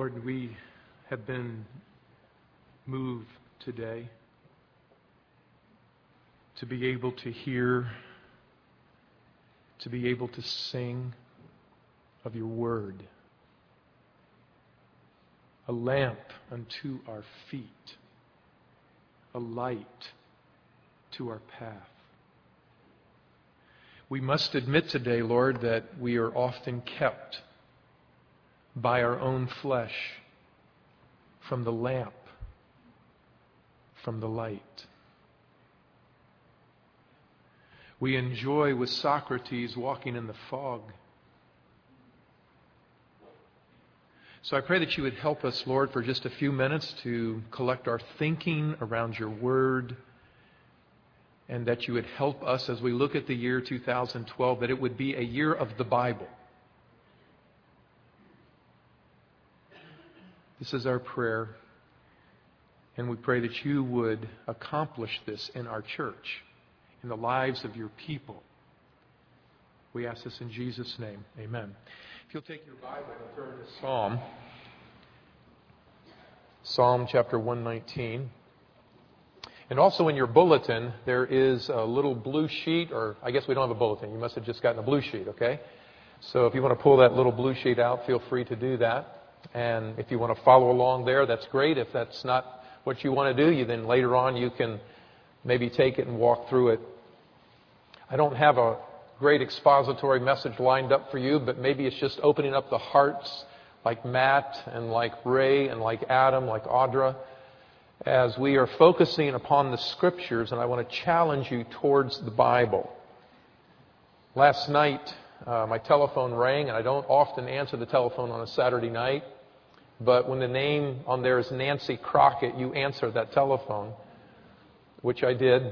Lord, we have been moved today to be able to hear, to be able to sing of your word. A lamp unto our feet, a light to our path. We must admit today, Lord, that we are often kept by our own flesh from the lamp, from the light. We enjoy with Socrates walking in the fog. So I pray that you would help us, Lord, for just a few minutes to collect our thinking around your word, and that you would help us as we look at the year 2012, that it would be a year of the Bible. This is our prayer, and we pray that you would accomplish this in our church, in the lives of your people. We ask this in Jesus' name. Amen. If you'll take your Bible and turn to Psalm chapter 119. And also in your bulletin, there is a little blue sheet, or I guess we don't have a bulletin. You must have just gotten a blue sheet, okay? So if you want to pull that little blue sheet out, feel free to do that. And if you want to follow along there, that's great. If that's not what you want to do, then later on you can maybe take it and walk through it. I don't have a great expository message lined up for you, but maybe it's just opening up the hearts like Matt and like Ray and like Adam, like Audra, as we are focusing upon the Scriptures, and I want to challenge you towards the Bible. Last night, my telephone rang, and I don't often answer the telephone on a Saturday night, but when the name on there is Nancy Crockett, you answer that telephone, which I did.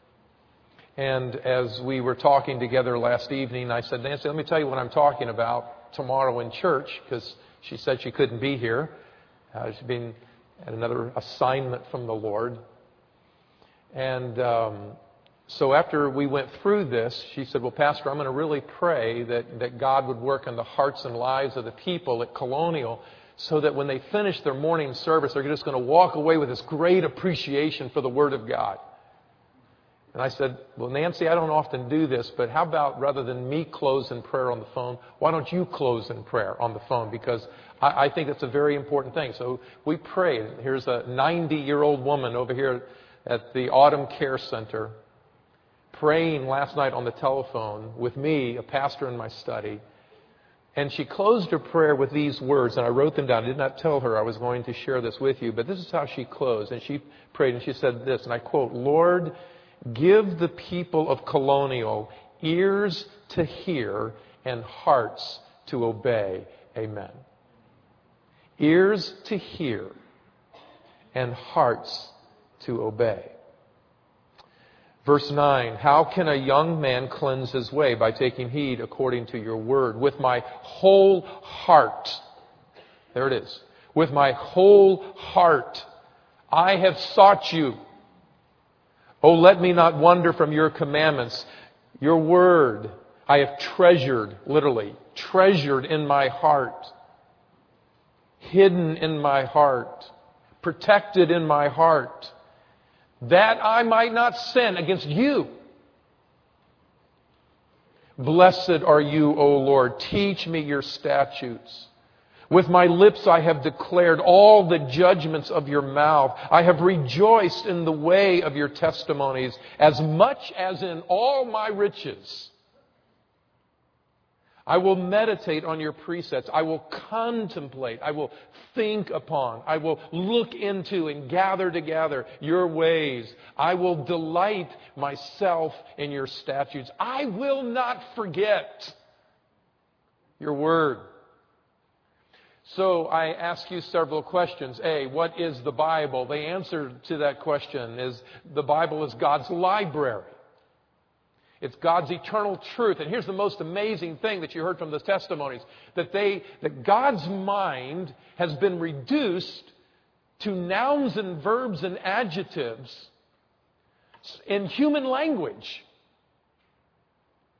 And as we were talking together last evening, I said, Nancy, let me tell you what I'm talking about tomorrow in church, because she said she couldn't be here. She's been at another assignment from the Lord. And so after we went through this, she said, well, Pastor, I'm going to really pray that God would work in the hearts and lives of the people at Colonial, so that when they finish their morning service, they're just going to walk away with this great appreciation for the Word of God. And I said, well, Nancy, I don't often do this, but how about rather than me close in prayer on the phone, why don't you close in prayer on the phone? Because I think it's a very important thing. So we prayed. Here's a 90-year-old woman over here at the Autumn Care Center praying last night on the telephone with me, a pastor in my study. And she closed her prayer with these words, and I wrote them down. I did not tell her I was going to share this with you, but this is how she closed. And she prayed, and she said this, and I quote, Lord, give the people of Colonial ears to hear and hearts to obey. Amen. Ears to hear and hearts to obey. Verse 9, how can a young man cleanse his way? By taking heed according to your word. With my whole heart. There it is. With my whole heart I have sought you. Oh, let me not wander from your commandments. Your word I have treasured, literally, treasured in my heart. Hidden in my heart. Protected in my heart. That I might not sin against you. Blessed are you, O Lord. Teach me your statutes. With my lips I have declared all the judgments of your mouth. I have rejoiced in the way of your testimonies as much as in all my riches. I will meditate on your precepts. I will contemplate. I will think upon. I will look into and gather together your ways. I will delight myself in your statutes. I will not forget your word. So I ask you several questions. A, what is the Bible? The answer to that question is the Bible is God's library. It's God's eternal truth. And here's the most amazing thing that you heard from the testimonies, that God's mind has been reduced to nouns and verbs and adjectives in human language.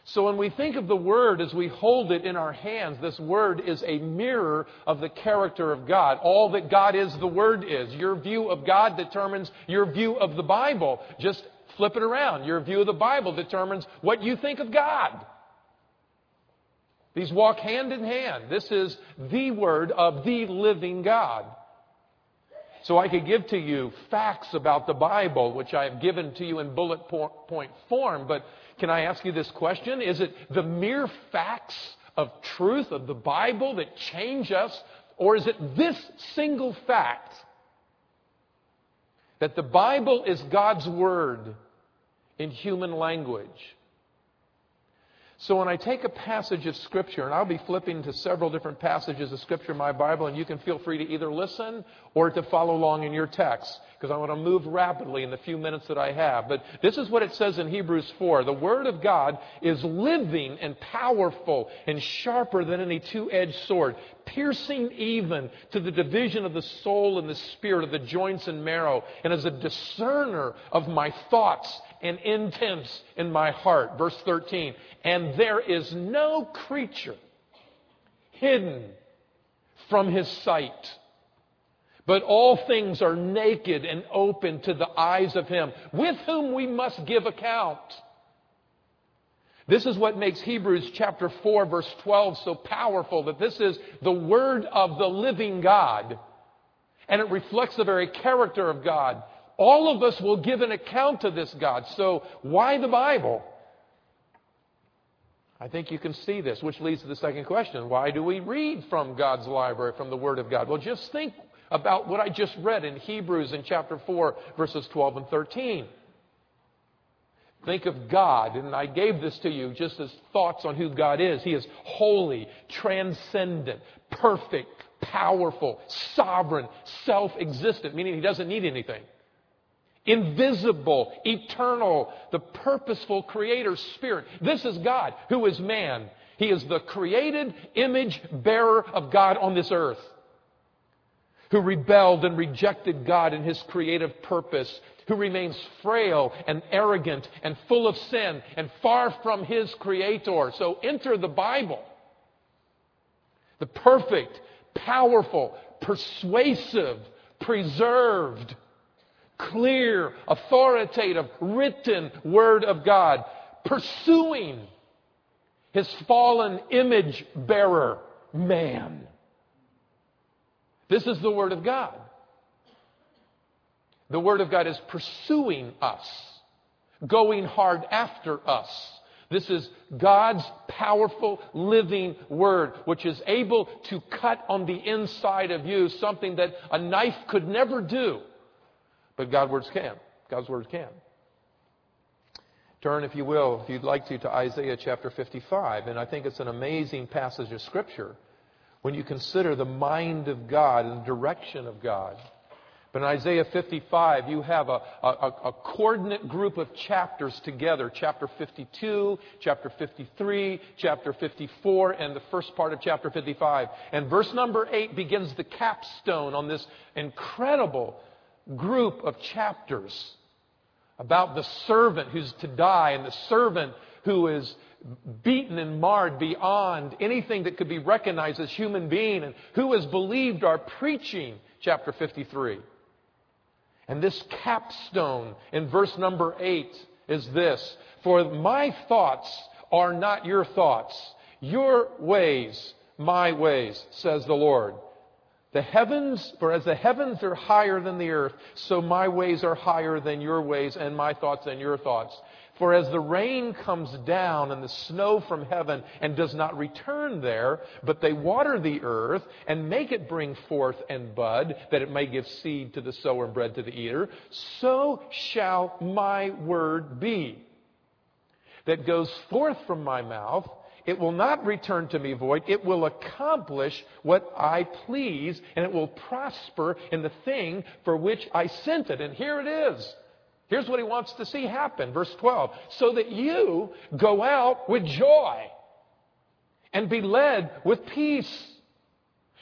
So when we think of the Word as we hold it in our hands, this Word is a mirror of the character of God. All that God is, the Word is. Your view of God determines your view of the Bible. Just flip it around. Your view of the Bible determines what you think of God. These walk hand in hand. This is the Word of the living God. So I could give to you facts about the Bible, which I have given to you in bullet point form, but can I ask you this question? Is it the mere facts of truth of the Bible that change us? Or is it this single fact that the Bible is God's Word in human language? So when I take a passage of Scripture, and I'll be flipping to several different passages of Scripture in my Bible, and you can feel free to either listen or to follow along in your text, because I want to move rapidly in the few minutes that I have. But this is what it says in Hebrews 4. The Word of God is living and powerful and sharper than any two-edged sword, piercing even to the division of the soul and the spirit, of the joints and marrow, and is a discerner of my thoughts and intents in my heart. Verse 13. And there is no creature hidden from His sight, but all things are naked and open to the eyes of Him, with whom we must give account. This is what makes Hebrews chapter 4, verse 12 so powerful, that this is the Word of the living God, and it reflects the very character of God. All of us will give an account to this God. So why the Bible? I think you can see this, which leads to the second question. Why do we read from God's library, from the Word of God? Well, just think about what I just read in Hebrews in chapter 4, verses 12 and 13. Think of God, and I gave this to you just as thoughts on who God is. He is holy, transcendent, perfect, powerful, sovereign, self-existent, meaning He doesn't need anything. Invisible, eternal, the purposeful Creator Spirit. This is God, who is man. He is the created image bearer of God on this earth, who rebelled and rejected God and His creative purpose, who remains frail and arrogant and full of sin and far from His Creator. So enter the Bible. The perfect, powerful, persuasive, preserved, clear, authoritative, written Word of God, pursuing His fallen image bearer, man. This is the Word of God. The Word of God is pursuing us, going hard after us. This is God's powerful, living Word, which is able to cut on the inside of you something that a knife could never do. But God's words can. God's words can. Turn, if you will, if you'd like to Isaiah chapter 55. And I think it's an amazing passage of Scripture when you consider the mind of God and the direction of God. But in Isaiah 55, you have a coordinate group of chapters together. Chapter 52, chapter 53, chapter 54, and the first part of chapter 55. And verse number 8 begins the capstone on this incredible group of chapters about the servant who's to die, and the servant who is beaten and marred beyond anything that could be recognized as human being, and who has believed our preaching, chapter 53. And this capstone in verse number 8 is this: for my thoughts are not your thoughts, your ways, my ways, says the Lord. For as the heavens are higher than the earth, so my ways are higher than your ways, and my thoughts than your thoughts. For as the rain comes down and the snow from heaven and does not return there, but they water the earth and make it bring forth and bud, that it may give seed to the sower and bread to the eater, so shall my word be that goes forth from my mouth. It will not return to me void. It will accomplish what I please, and it will prosper in the thing for which I sent it. And here it is. Here's what He wants to see happen. Verse 12. So that you go out with joy and be led with peace.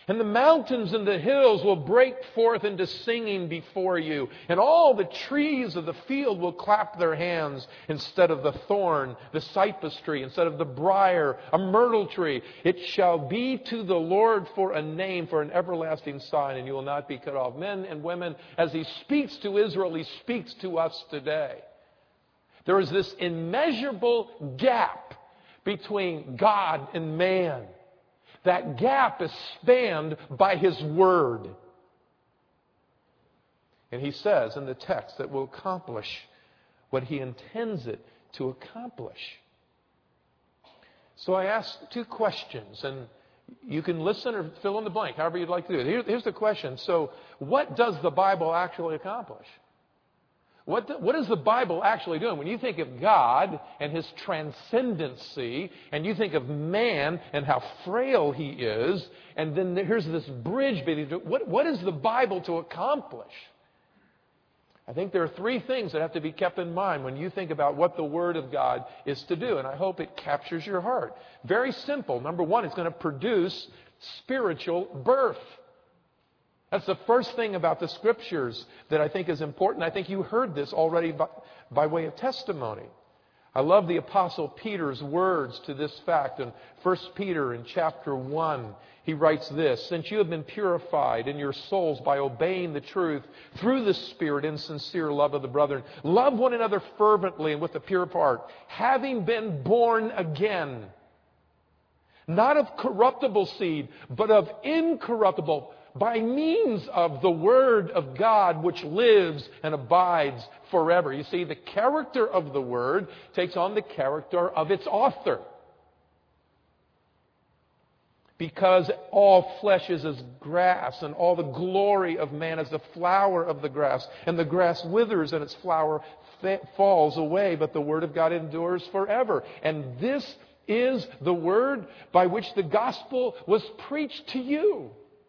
And the mountains and the hills will break forth into singing before you. And all the trees of the field will clap their hands. Instead of the thorn, the cypress tree. Instead of the briar, a myrtle tree. It shall be to the Lord for a name, for an everlasting sign, and you will not be cut off. Men and women, as He speaks to Israel, He speaks to us today. There is this immeasurable gap between God and man. That gap is spanned by His Word. And He says in the text that will accomplish what He intends it to accomplish. So I ask two questions, and you can listen or fill in the blank, however you'd like to do it. Here's the question. So what does the Bible actually accomplish? What is the Bible actually doing? When you think of God and His transcendency, and you think of man and how frail he is, and then here's this bridge between, what is the Bible to accomplish? I think there are three things that have to be kept in mind when you think about what the Word of God is to do, and I hope it captures your heart. Very simple. Number one, it's going to produce spiritual birth. That's the first thing about the Scriptures that I think is important. I think you heard this already by way of testimony. I love the Apostle Peter's words to this fact. In 1 Peter in chapter 1, he writes this: "Since you have been purified in your souls by obeying the truth through the Spirit in sincere love of the brethren, love one another fervently and with a pure heart, having been born again, not of corruptible seed, but of incorruptible, by means of the Word of God, which lives and abides forever." You see, the character of the Word takes on the character of its author. Because all flesh is as grass, and all the glory of man is the flower of the grass. And the grass withers and its flower falls away, but the Word of God endures forever. And this is the Word by which the gospel was preached to you.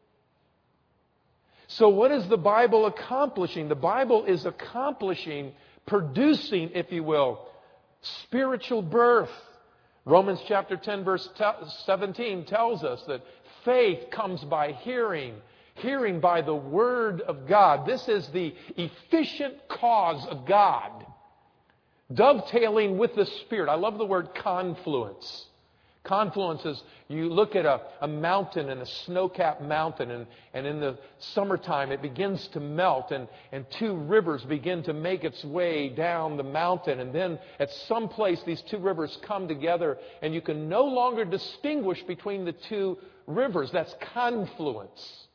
So what is the Bible accomplishing? The Bible is accomplishing, producing, if you will, spiritual birth. Romans chapter 10 verse 17 tells us that faith comes by hearing, hearing by the Word of God. This is the efficient cause of God, dovetailing with the Spirit. I love the word confluence. Confluence is, you look at a mountain and a snow-capped mountain, and in the summertime it begins to melt, and two rivers begin to make its way down the mountain. And then at some place these two rivers come together, and you can no longer distinguish between the two rivers. That's confluence.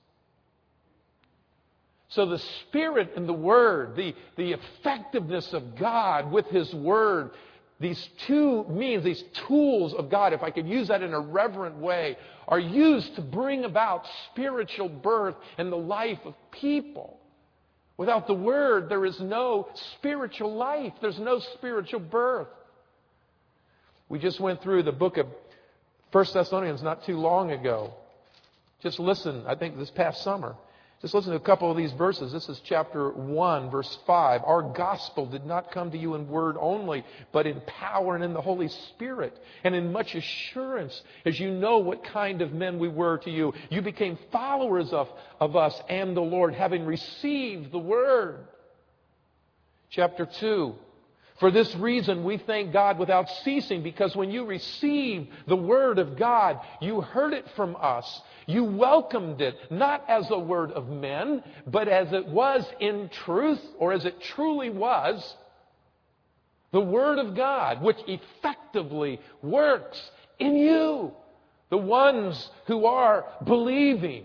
So the Spirit and the Word, the effectiveness of God with His Word, these two means, these tools of God, if I could use that in a reverent way, are used to bring about spiritual birth in the life of people. Without the Word, there is no spiritual life. There's no spiritual birth. We just went through the book of 1 Thessalonians not too long ago. Just listen, I think this past summer. Just listen to a couple of these verses. This is chapter 1, verse 5. "Our gospel did not come to you in word only, but in power and in the Holy Spirit, and in much assurance, as you know what kind of men we were to you. You became followers of us and the Lord, having received the word." Chapter 2. "For this reason we thank God without ceasing, because when you received the word of God, you heard it from us. You welcomed it, not as a word of men, but as it was in truth," or as it truly was, "the Word of God, which effectively works in you, the ones who are believing."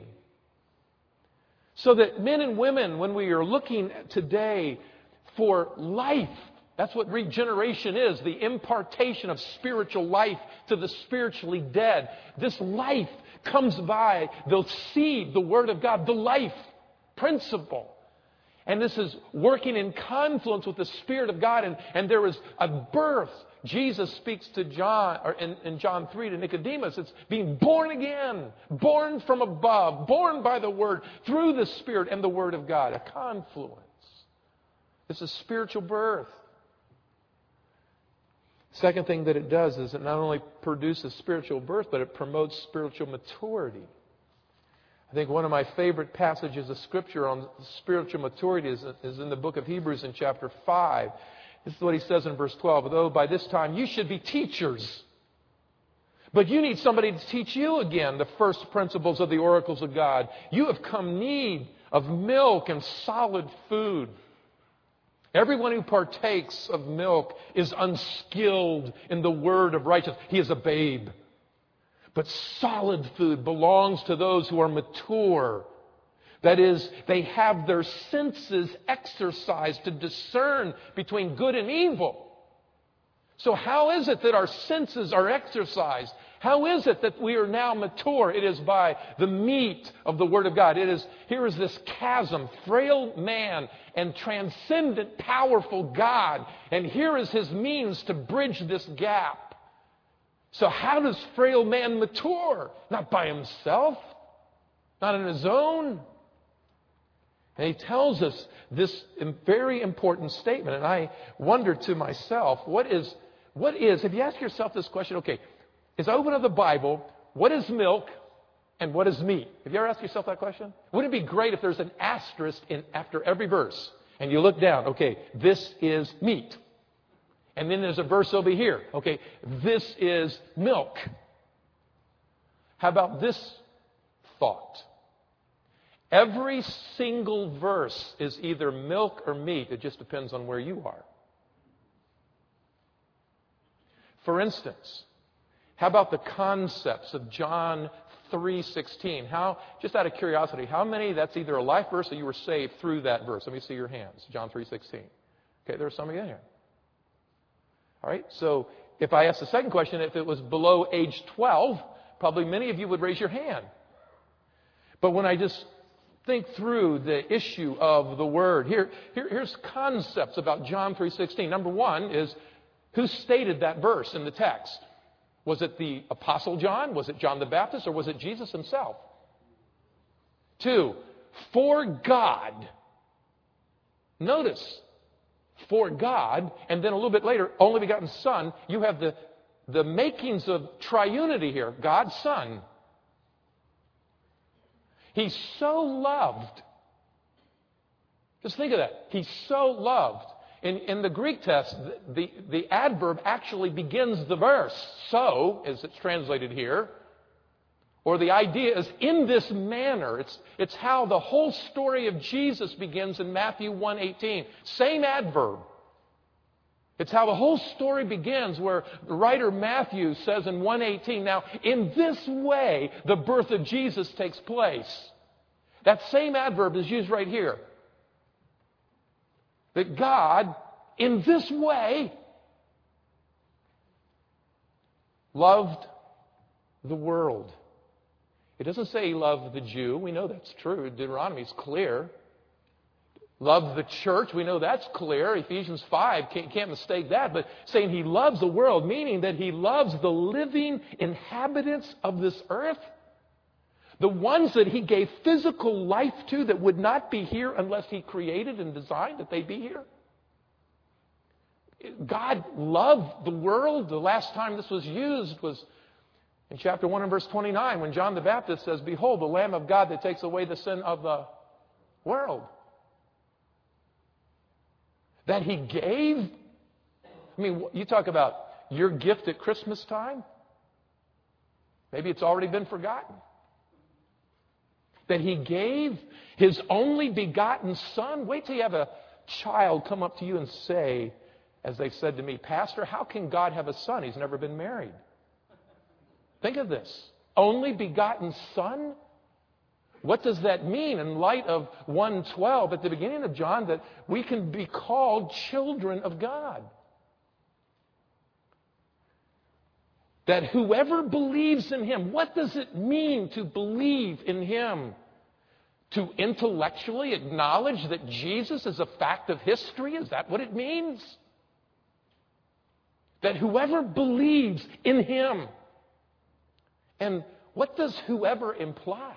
So that men and women, when we are looking today for life, that's what regeneration is, the impartation of spiritual life to the spiritually dead. This life comes by the seed, the Word of God, the life principle. And this is working in confluence with the Spirit of God, and there is a birth. Jesus speaks to John, or in John 3 to Nicodemus. It's being born again, born from above, born by the Word, through the Spirit and the Word of God. A confluence. It's a spiritual birth. Second thing that it does is it not only produces spiritual birth, but it promotes spiritual maturity. I think one of my favorite passages of Scripture on spiritual maturity is in the book of Hebrews in chapter 5. This is what he says in verse 12. Although by this time you should be teachers, but you need somebody to teach you again the first principles of the oracles of God. You have come need of milk and solid food. Everyone who partakes of milk is unskilled in the word of righteousness. He is a babe. But solid food belongs to those who are mature. That is, they have their senses exercised to discern between good and evil. So how is it that our senses are exercised? How is it that we are now mature? It is by the meat of the Word of God. Here is this chasm, frail man and transcendent, powerful God. And here is His means to bridge this gap. So how does frail man mature? Not by himself, not on his own. And he tells us this very important statement. And I wonder to myself, what is, if you ask yourself this question, okay, as I open up the Bible, what is milk and what is meat? Have you ever asked yourself that question? Wouldn't it be great if there's an asterisk after every verse? And you look down, okay, this is meat. And then there's a verse over here, okay, this is milk. How about this thought? Every single verse is either milk or meat. It just depends on where you are. For instance, how about the concepts of John 3:16? Just out of curiosity, how many, that's either a life verse or you were saved through that verse? Let me see your hands. John 3:16. Okay, there's some of you in here. All right, so if I asked the second question, if it was below age 12, probably many of you would raise your hand. But when I just think through the issue of the Word, here's concepts about John 3:16. Number one is, who stated that verse in the text? Was it the Apostle John? Was it John the Baptist? Or was it Jesus himself? 2, for God. Notice, for God, and then a little bit later, only begotten Son. You have the makings of triunity here. God, Son. He's so loved. Just think of that. He's so loved. In the Greek text, the adverb actually begins the verse. So, as it's translated here. Or the idea is in this manner. It's how the whole story of Jesus begins in Matthew 1:18. Same adverb. It's how the whole story begins, where the writer Matthew says in 1:18, now in this way the birth of Jesus takes place. That same adverb is used right here. That God, in this way, loved the world. It doesn't say He loved the Jew. We know that's true. Deuteronomy is clear. Loved the church. We know that's clear. Ephesians 5, can't mistake that. But saying He loves the world, meaning that He loves the living inhabitants of this earth. The ones that He gave physical life to that would not be here unless He created and designed that they be here. God loved the world. The last time this was used was in chapter 1 and verse 29 when John the Baptist says, behold, the Lamb of God that takes away the sin of the world. That He gave. I mean, you talk about your gift at Christmas time. Maybe it's already been forgotten. That He gave His only begotten Son. Wait till you have a child come up to you and say, as they said to me, Pastor, how can God have a son? He's never been married. Think of this. Only begotten Son? What does that mean in light of 1:12 at the beginning of John, that we can be called children of God? That whoever believes in Him, what does it mean to believe in Him? To intellectually acknowledge that Jesus is a fact of history? Is that what it means? That whoever believes in Him. And what does whoever imply?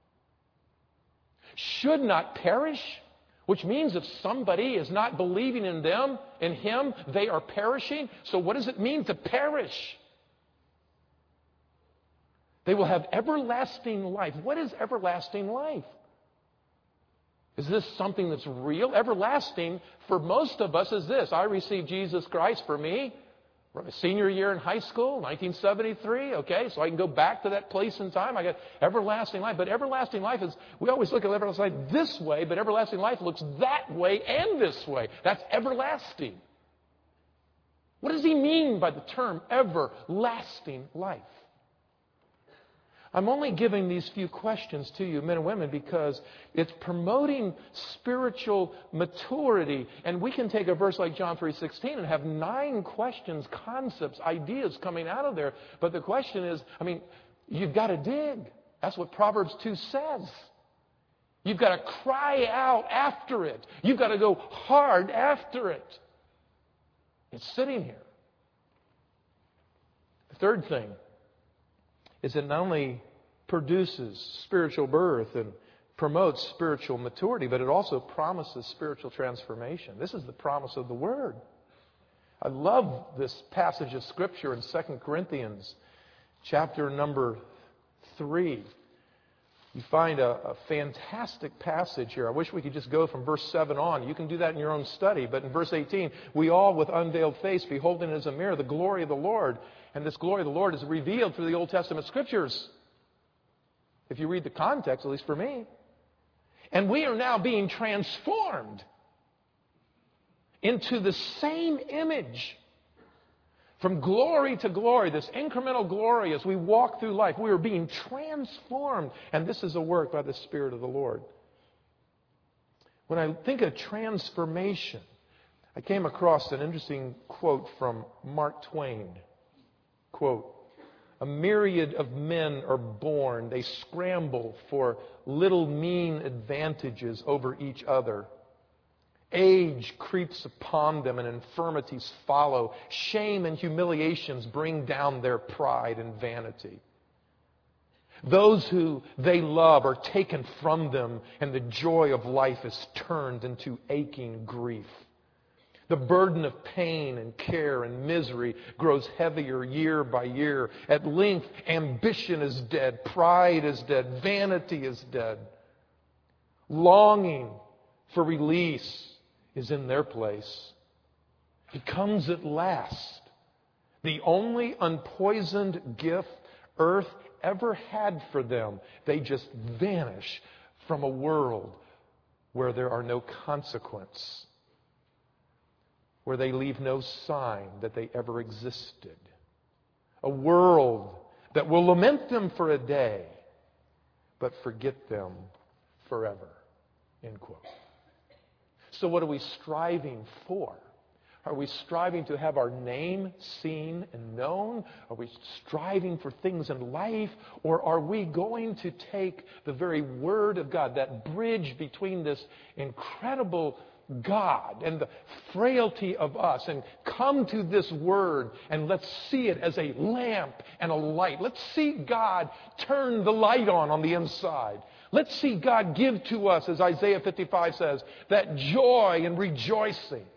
Should not perish, which means if somebody is not believing in them, in Him, they are perishing. So what does it mean to perish? They will have everlasting life. What is everlasting life? Is this something that's real? Everlasting, for most of us, is this. I received Jesus Christ for me. My senior year in high school, 1973, okay? So I can go back to that place in time. I got everlasting life. But everlasting life is, we always look at everlasting life this way, but everlasting life looks that way and this way. That's everlasting. What does he mean by the term everlasting life? I'm only giving these few questions to you, men and women, because it's promoting spiritual maturity. And we can take a verse like John 3:16 and have 9 questions, concepts, ideas coming out of there. But the question is, you've got to dig. That's what Proverbs 2 says. You've got to cry out after it. You've got to go hard after it. It's sitting here. The third thing is it not only produces spiritual birth and promotes spiritual maturity, but it also promises spiritual transformation. This is the promise of the Word. I love this passage of Scripture in 2 Corinthians chapter number 3. You find a fantastic passage here. I wish we could just go from verse 7 on. You can do that in your own study. But in verse 18, we all with unveiled face, beholding as a mirror the glory of the Lord. And this glory of the Lord is revealed through the Old Testament Scriptures. If you read the context, at least for me. And we are now being transformed into the same image. From glory to glory, this incremental glory as we walk through life, we are being transformed. And this is a work by the Spirit of the Lord. When I think of transformation, I came across an interesting quote from Mark Twain. Quote, "A myriad of men are born. They scramble for little mean advantages over each other. Age creeps upon them and infirmities follow. Shame and humiliations bring down their pride and vanity. Those who they love are taken from them, and the joy of life is turned into aching grief. The burden of pain and care and misery grows heavier year by year. At length, ambition is dead, pride is dead, vanity is dead. Longing for release is in their place. It comes at last. The only unpoisoned gift earth ever had for them. They just vanish from a world where there are no consequences, where they leave no sign that they ever existed. A world that will lament them for a day, but forget them forever." End quote. So what are we striving for? Are we striving to have our name seen and known? Are we striving for things in life? Or are we going to take the very Word of God, that bridge between this incredible God and the frailty of us, and come to this Word and let's see it as a lamp and a light. Let's see God turn the light on the inside. Let's see God give to us, as Isaiah 55 says, that joy and rejoicing.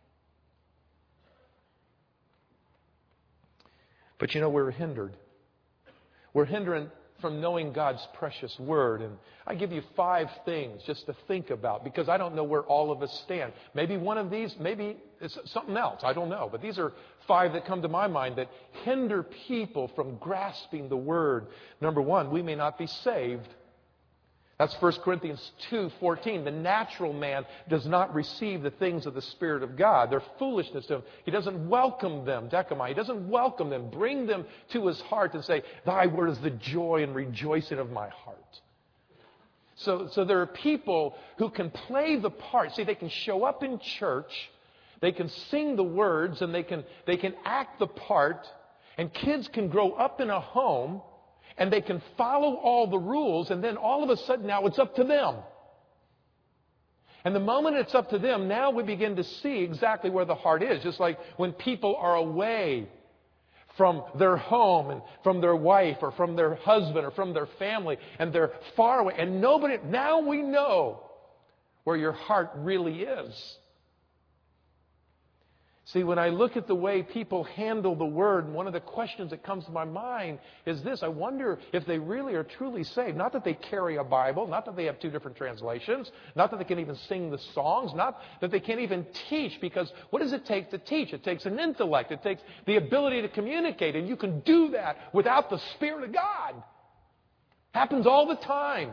But we're hindered. We're hindered from knowing God's precious Word. And I give you 5 things just to think about, because I don't know where all of us stand. Maybe one of these, maybe it's something else. I don't know. But these are 5 that come to my mind that hinder people from grasping the Word. Number 1, we may not be saved. That's 1 Corinthians 2:14. The natural man does not receive the things of the Spirit of God. They're foolishness to him. He doesn't welcome them, Decamai. He doesn't welcome them, bring them to his heart and say, "Thy word is the joy and rejoicing of my heart." So there are people who can play the part. See, they can show up in church, they can sing the words, and they can act the part, and kids can grow up in a home, and they can follow all the rules, and then all of a sudden now it's up to them. And the moment it's up to them, now we begin to see exactly where the heart is. Just like when people are away from their home and from their wife or from their husband or from their family, and they're far away. And now we know where your heart really is. See, when I look at the way people handle the Word, one of the questions that comes to my mind is this. I wonder if they really are truly saved. Not that they carry a Bible, not that they have 2 different translations, not that they can even sing the songs, not that they can't even teach, because what does it take to teach? It takes an intellect. It takes the ability to communicate, and you can do that without the Spirit of God. Happens all the time.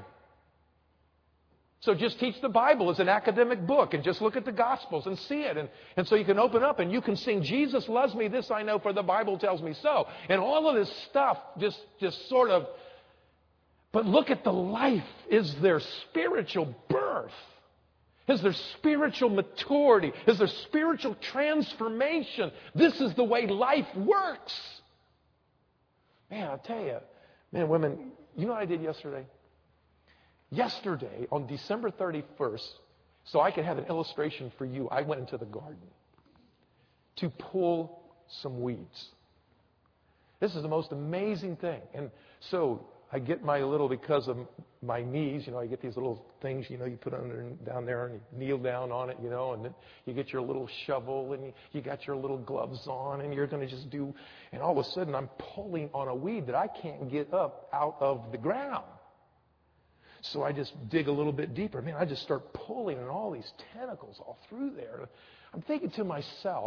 So just teach the Bible as an academic book and just look at the Gospels and see it. And so you can open up and you can sing, Jesus loves me, this I know, for the Bible tells me so. And all of this stuff just sort of... But look at the life. Is there spiritual birth? Is there spiritual maturity? Is there spiritual transformation? This is the way life works. Man, I'll tell you. Man, women, you know what I did yesterday? Yesterday, on December 31st, so I could have an illustration for you, I went into the garden to pull some weeds. This is the most amazing thing. And so I get my little, because of my knees, I get these little things, you put down there and you kneel down on it, and then you get your little shovel and you got your little gloves on and you're going to just do, and all of a sudden I'm pulling on a weed that I can't get up out of the ground. So I just dig a little bit deeper. Man, I just start pulling and all these tentacles all through there. I'm thinking to myself,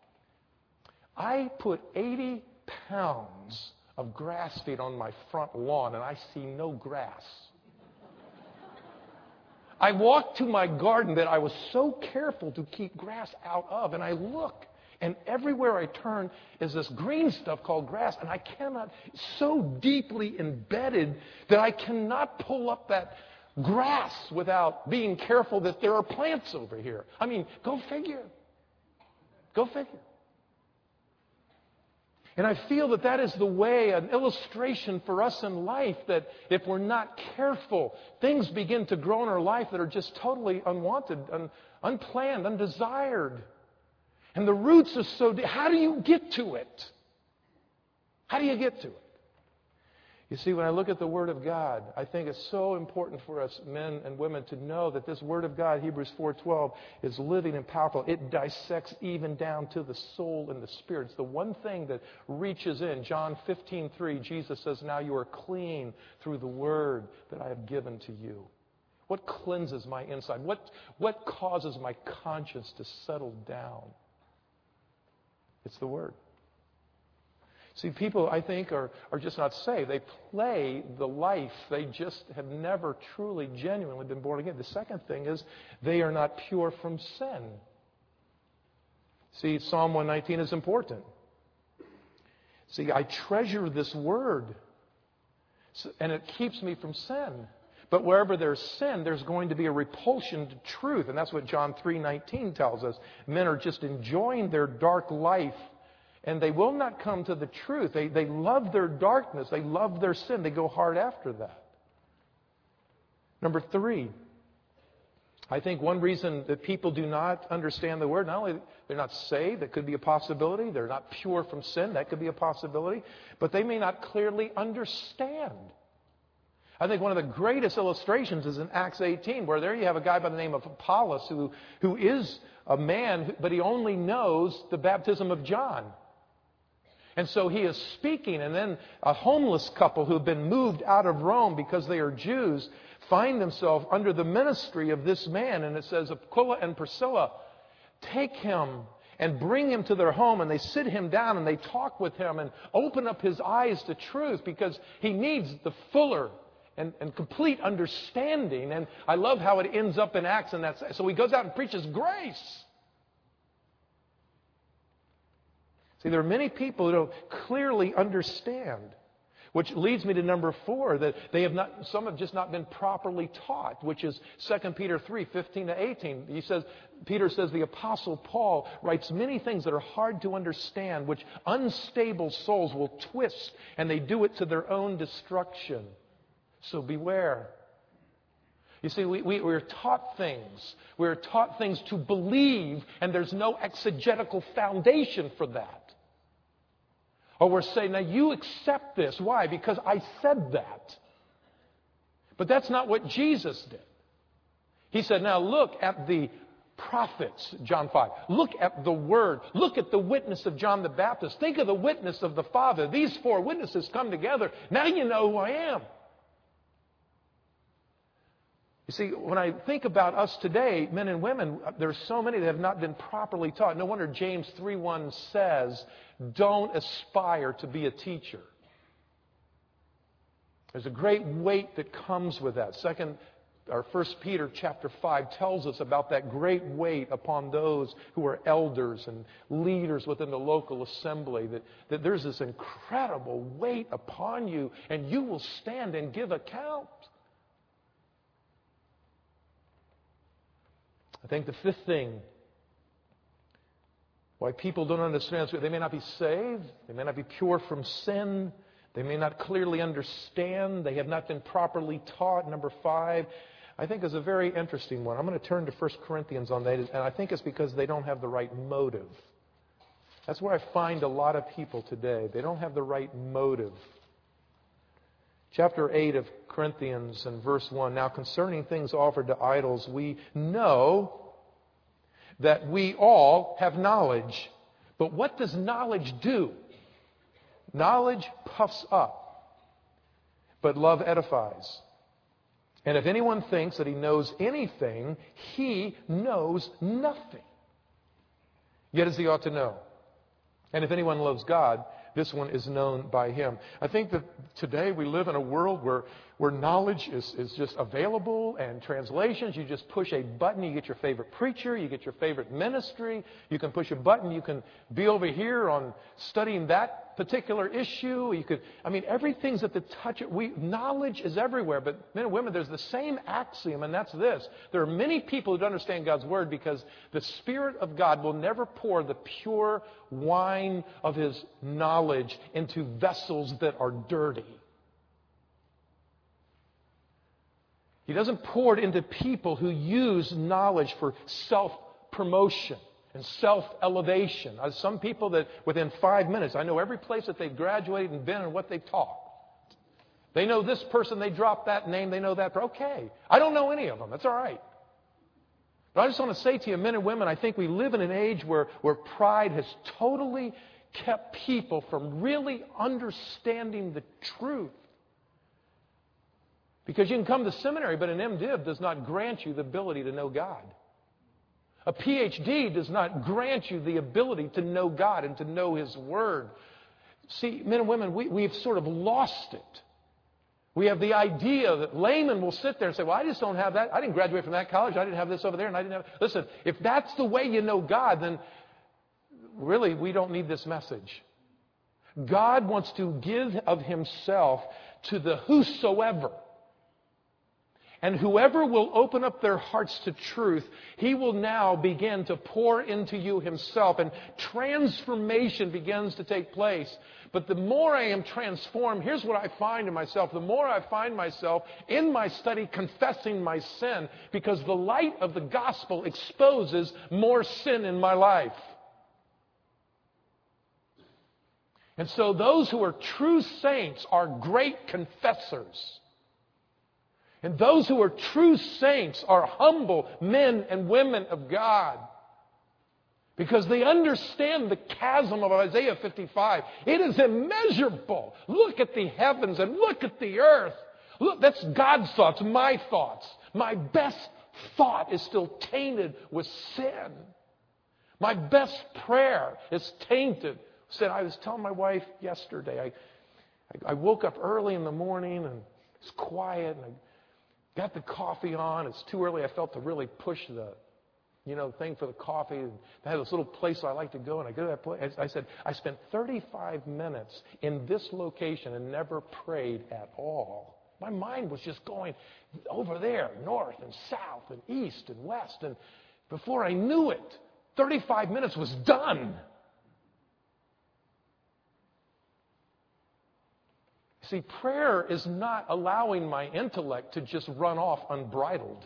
I put 80 pounds of grass seed on my front lawn and I see no grass. I walked to my garden that I was so careful to keep grass out of, and I look, and everywhere I turn is this green stuff called grass, and I cannot, so deeply embedded that I cannot pull up that grass without being careful that there are plants over here. I mean, go figure. Go figure. And I feel that is the way, an illustration for us in life, that if we're not careful, things begin to grow in our life that are just totally unwanted, unplanned, undesired. And the roots are so deep. How do you get to it? How do you get to it? You see, when I look at the Word of God, I think it's so important for us men and women to know that this Word of God, Hebrews 4:12, is living and powerful. It dissects even down to the soul and the spirit. It's the one thing that reaches in. John 15:3, Jesus says, now you are clean through the Word that I have given to you. What cleanses my inside? What causes my conscience to settle down? It's the Word. See, people, I think, are just not saved. They play the life. They just have never truly, genuinely been born again. The second thing is they are not pure from sin. See, Psalm 119 is important. See, I treasure this Word, and it keeps me from sin. But wherever there's sin, there's going to be a repulsion to truth. And that's what John 3:19 tells us. Men are just enjoying their dark life, and they will not come to the truth. They love their darkness. They love their sin. They go hard after that. Number 3, I think one reason that people do not understand the Word, not only they're not saved, that could be a possibility. They're not pure from sin, that could be a possibility. But they may not clearly understand. I think one of the greatest illustrations is in Acts 18, where there you have a guy by the name of Apollos who is a man, but he only knows the baptism of John. And so he is speaking, and then a homeless couple who've been moved out of Rome because they are Jews find themselves under the ministry of this man. And it says, Aquila and Priscilla take him and bring him to their home, and they sit him down and they talk with him and open up his eyes to truth, because he needs the fuller and complete understanding. And I love how it ends up in Acts. And so he goes out and preaches grace. See, there are many people who don't clearly understand, which leads me to number 4, that some have just not been properly taught, which is 2 Peter 3:15-18. Peter says the Apostle Paul writes many things that are hard to understand, which unstable souls will twist, and they do it to their own destruction. So beware. You see, we're taught things. We're taught things to believe, and there's no exegetical foundation for that. Or we're saying, now you accept this. Why? Because I said that. But that's not what Jesus did. He said, now look at the prophets, John 5. Look at the Word. Look at the witness of John the Baptist. Think of the witness of the Father. These 4 witnesses come together. Now you know who I am. You see, when I think about us today, men and women, there's so many that have not been properly taught. No wonder James 3:1 says, don't aspire to be a teacher. There's a great weight that comes with that. 1 Peter chapter 5 tells us about that great weight upon those who are elders and leaders within the local assembly, that there's this incredible weight upon you, and you will stand and give account. I think the 5th thing, why people don't understand, they may not be saved, they may not be pure from sin, they may not clearly understand, they have not been properly taught. Number 5, I think is a very interesting one. I'm going to turn to 1 Corinthians on that, and I think it's because they don't have the right motive. That's where I find a lot of people today. They don't have the right motive. Chapter 8 of Corinthians and verse 1. Now concerning things offered to idols, we know that we all have knowledge. But what does knowledge do? Knowledge puffs up, but love edifies. And if anyone thinks that he knows anything, he knows nothing, yet as he ought to know. And if anyone loves God, this one is known by him. I think that today we live in a world where knowledge is just available, and translations, you just push a button, you get your favorite preacher, you get your favorite ministry, you can push a button, you can be over here on studying that particular issue. Everything's at the touch of knowledge is everywhere. But men and women, there's the same axiom, and that's this. There are many people who don't understand God's Word because the Spirit of God will never pour the pure wine of His knowledge into vessels that are dirty. He doesn't pour it into people who use knowledge for self-promotion and self-elevation. Some people that within 5 minutes, I know every place that they've graduated and been and what they've taught. They know this person, they drop that name, they know that. Okay, I don't know any of them. That's all right. But I just want to say to you, men and women, I think we live in an age where pride has totally kept people from really understanding the truth. Because you can come to seminary, but an MDiv does not grant you the ability to know God. A PhD does not grant you the ability to know God and to know His Word. See, men and women, we've sort of lost it. We have the idea that laymen will sit there and say, well, I just don't have that. I didn't graduate from that college. I didn't have this over there, and I didn't have... Listen, if that's the way you know God, then really we don't need this message. God wants to give of Himself to the whosoever. And whoever will open up their hearts to truth, He will now begin to pour into you Himself. And transformation begins to take place. But the more I am transformed, here's what I find in myself. The more I find myself in my study confessing my sin, because the light of the gospel exposes more sin in my life. And so those who are true saints are great confessors. And those who are true saints are humble men and women of God. Because they understand the chasm of Isaiah 55. It is immeasurable. Look at the heavens and look at the earth. Look, that's God's thoughts, my thoughts. My best thought is still tainted with sin. My best prayer is tainted. I was telling my wife yesterday, I woke up early in the morning and it's quiet and I got the coffee on. It's too early. I felt to really push the, thing for the coffee. I had this little place I like to go, and I go to that place. I said, I spent 35 minutes in this location and never prayed at all. My mind was just going over there, north and south and east and west. And before I knew it, 35 minutes was done. See, prayer is not allowing my intellect to just run off unbridled.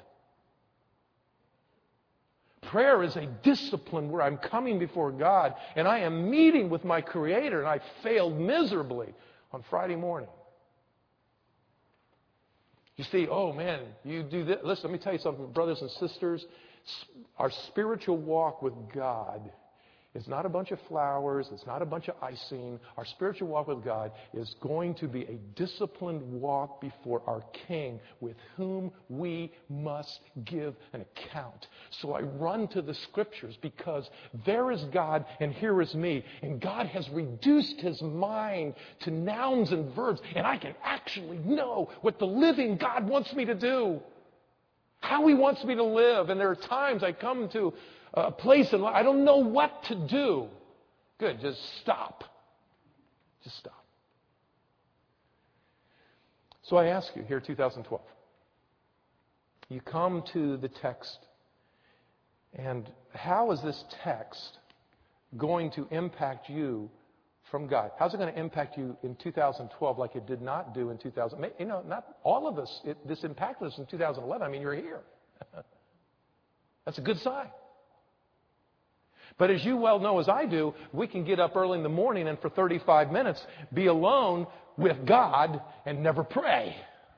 Prayer is a discipline where I'm coming before God and I am meeting with my Creator, and I failed miserably on Friday morning. You see, oh man, you do this. Listen, let me tell you something, brothers and sisters. Our spiritual walk with God is not a bunch of flowers. It's not a bunch of icing. Our spiritual walk with God is going to be a disciplined walk before our King with whom we must give an account. So I run to the Scriptures because there is God and here is me. And God has reduced His mind to nouns and verbs. And I can actually know what the living God wants me to do. How He wants me to live. And there are times I come to a place in life, I don't know what to do. Good, just stop. Just stop. So I ask you here, 2012. You come to the text, and how is this text going to impact you from God? How's it going to impact you in 2012 like it did not do in 2000? You know, not all of us, this impacted us in 2011. I mean, you're here. That's a good sign. But as you well know as I do, we can get up early in the morning and for 35 minutes be alone with God and never pray.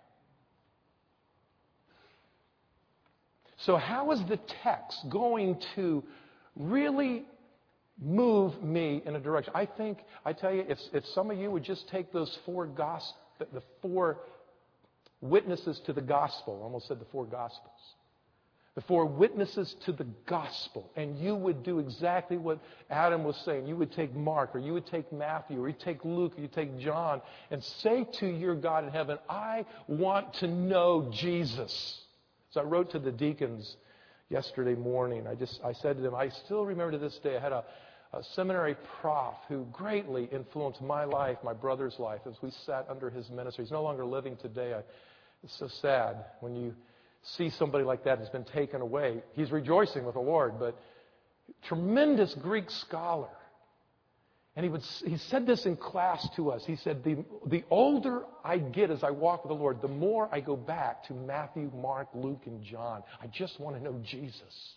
So how is the text going to really move me in a direction? I tell you, if some of you would just take those the four witnesses to the gospel, I almost said the four gospels. The four witnesses to the gospel. And you would do exactly what Adam was saying. You would take Mark, or you would take Matthew, or you take Luke, or you take John, and say to your God in heaven, I want to know Jesus. So I wrote to the deacons yesterday morning. I said to them, I still remember to this day, I had a seminary prof who greatly influenced my life, my brother's life, as we sat under his ministry. He's no longer living today. It's so sad when you see somebody like that has been taken away. He's rejoicing with the Lord, but tremendous Greek scholar. And he said this in class to us. He said, the older I get as I walk with the Lord, the more I go back to Matthew, Mark, Luke, and John. I just want to know Jesus.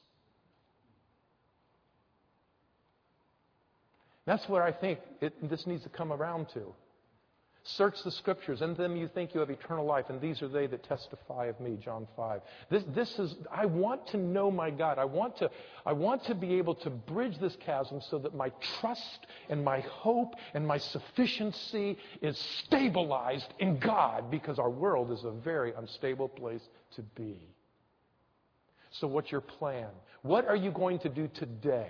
That's what I think this needs to come around to. Search the Scriptures, and them you think you have eternal life, and these are they that testify of me, John 5. I want to know my God. I want to be able to bridge this chasm so that my trust and my hope and my sufficiency is stabilized in God, because our world is a very unstable place to be. So what's your plan? What are you going to do today?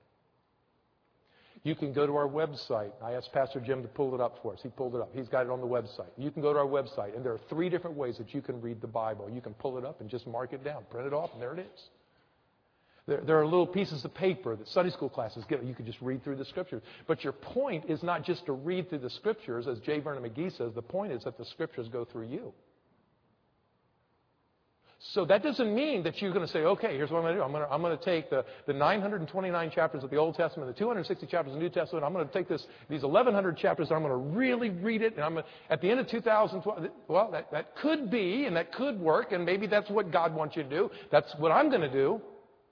You can go to our website. I asked Pastor Jim to pull it up for us. He pulled it up. He's got it on the website. You can go to our website, and there are 3 different ways that you can read the Bible. You can pull it up and just mark it down, print it off, and there it is. There are little pieces of paper that Sunday school classes get. You can just read through the Scriptures. But your point is not just to read through the Scriptures. As J. Vernon McGee says, the point is that the Scriptures go through you. So that doesn't mean that you're going to say, okay, here's what I'm going to do. I'm going to take the 929 chapters of the Old Testament, the 260 chapters of the New Testament. I'm going to take these 1,100 chapters, and I'm going to really read it. And at the end of 2012, well, that could be, and that could work, and maybe that's what God wants you to do. That's what I'm going to do.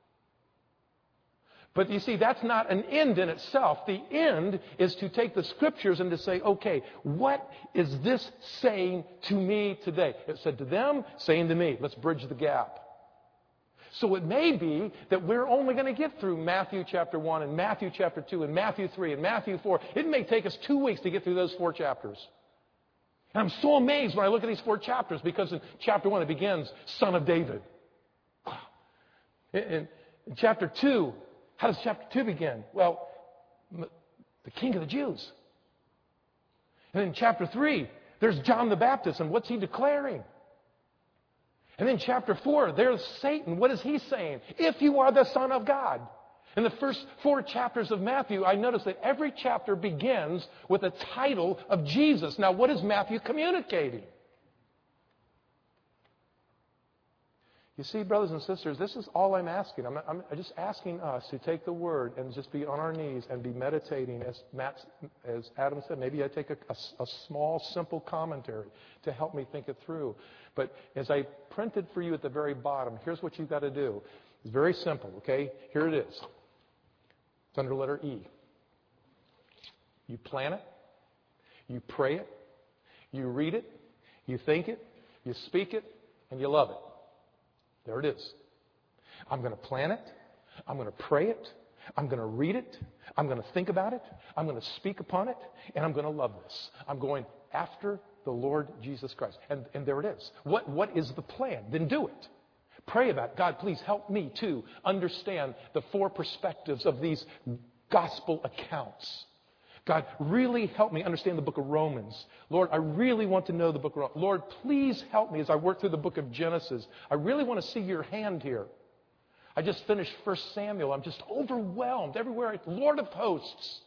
But you see, that's not an end in itself. The end is to take the Scriptures and to say, okay, what is this saying to me today? It said to them, saying to me. Let's bridge the gap. So it may be that we're only going to get through Matthew chapter 1 and Matthew chapter 2 and Matthew 3 and Matthew 4. It may take us 2 weeks to get through those 4 chapters. And I'm so amazed when I look at these 4 chapters, because in chapter 1 it begins, Son of David. In chapter 2, how does chapter 2 begin? Well, the King of the Jews. And then chapter 3, there's John the Baptist, and what's he declaring? And then chapter 4, there's Satan. What is he saying? If you are the Son of God. In the first 4 chapters of Matthew, I notice that every chapter begins with a title of Jesus. Now, what is Matthew communicating? You see, brothers and sisters, this is all I'm asking. I'm just asking us to take the Word and just be on our knees and be meditating. As Adam said, maybe I take a small, simple commentary to help me think it through. But as I printed for you at the very bottom, here's what you've got to do. It's very simple, okay? Here it is. It's under letter E. You plan it. You pray it. You read it. You think it. You speak it. And you love it. There it is. I'm going to plan it. I'm going to pray it. I'm going to read it. I'm going to think about it. I'm going to speak upon it. And I'm going to love this. I'm going after the Lord Jesus Christ. And there it is. What is the plan? Then do it. Pray about it. God, please help me to understand the four perspectives of these gospel accounts. God, really help me understand the book of Romans. Lord, I really want to know the book of Romans. Lord, please help me as I work through the book of Genesis. I really want to see your hand here. I just finished 1 Samuel. I'm just overwhelmed everywhere. Lord of hosts.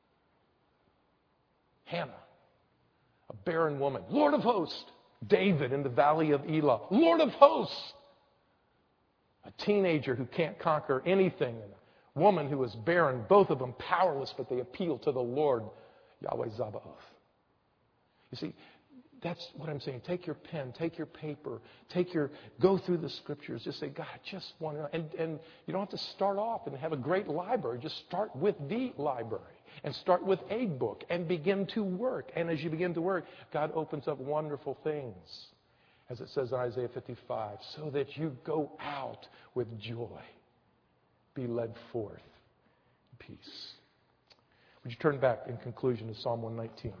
Hannah, a barren woman. Lord of hosts. David in the valley of Elah. Lord of hosts. A teenager who can't conquer anything. And a woman who is barren. Both of them powerless, but they appeal to the Lord, Yahweh Sabaoth. You see, that's what I'm saying. Take your pen, take your paper, go through the scriptures. Just say, God, I just want to know. And you don't have to start off and have a great library. Just start with the library and start with a book and begin to work. And as you begin to work, God opens up wonderful things, as it says in Isaiah 55, so that you go out with joy, be led forth in peace. Would you turn back in conclusion to Psalm 119?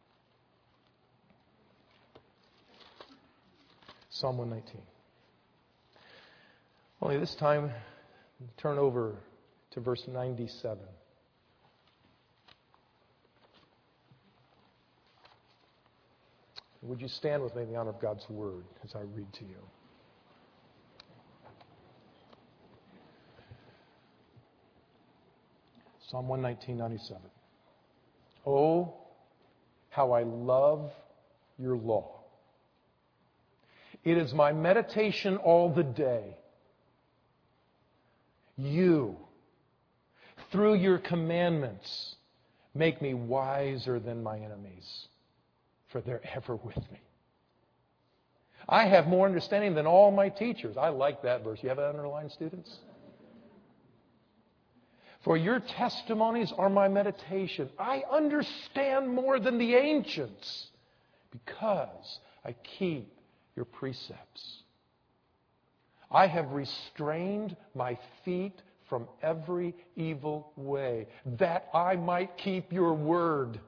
Psalm 119. Only this time, turn over to verse 97. Would you stand with me in the honor of God's word as I read to you? Psalm 119:97. Oh, how I love your law. It is my meditation all the day. You, through your commandments, make me wiser than my enemies, for they're ever with me. I have more understanding than all my teachers. I like that verse. You have it underlined, students? For your testimonies are my meditation. I understand more than the ancients because I keep your precepts. I have restrained my feet from every evil way, that I might keep your word.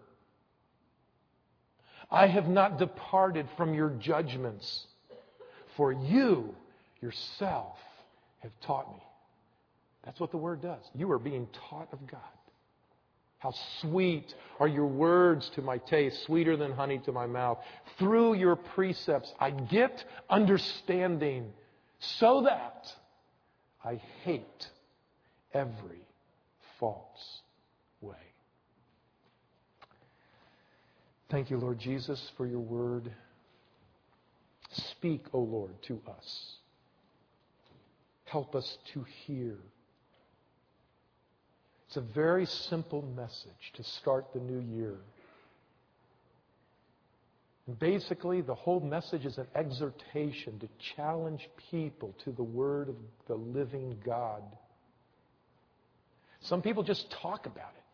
I have not departed from your judgments, for you yourself have taught me. That's what the word does. You are being taught of God. How sweet are your words to my taste, sweeter than honey to my mouth. Through your precepts I get understanding, so that I hate every false way. Thank you, Lord Jesus, for your word. Speak, O Lord, to us. Help us to hear. It's a very simple message to start the new year. And basically, the whole message is an exhortation to challenge people to the word of the living God. Some people just talk about it.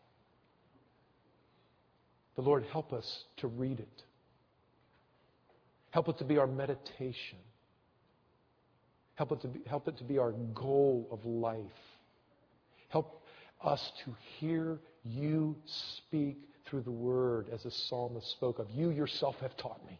The Lord, help us to read it. Help it to be our meditation. Help it to be our goal of life. Help us to hear you speak through the word as the psalmist spoke of. You yourself have taught me.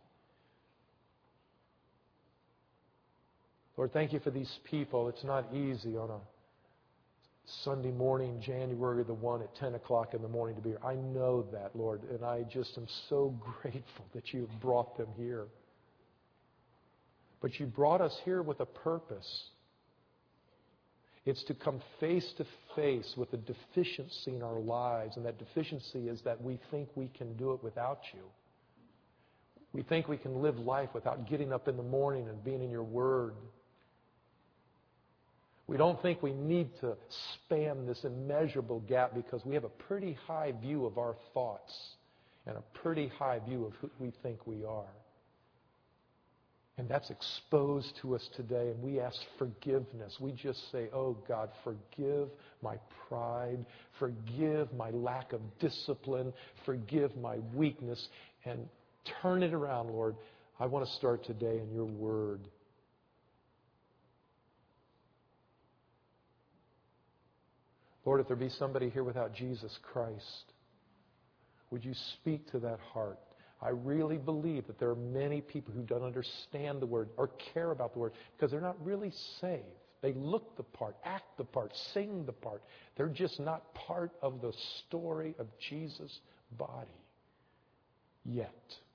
Lord, thank you for these people. It's not easy on a Sunday morning, January the 1 at 10 o'clock in the morning to be here. I know that, Lord, and I just am so grateful that you have brought them here. But you brought us here with a purpose. It's to come face to face with a deficiency in our lives. And that deficiency is that we think we can do it without you. We think we can live life without getting up in the morning and being in your word. We don't think we need to span this immeasurable gap because we have a pretty high view of our thoughts and a pretty high view of who we think we are. And that's exposed to us today, and we ask forgiveness. We just say, oh God, forgive my pride, forgive my lack of discipline, forgive my weakness, and turn it around, Lord. I want to start today in your word. Lord, if there be somebody here without Jesus Christ, would you speak to that heart? I really believe that there are many people who don't understand the Word or care about the Word because they're not really saved. They look the part, act the part, sing the part. They're just not part of the story of Jesus' body yet.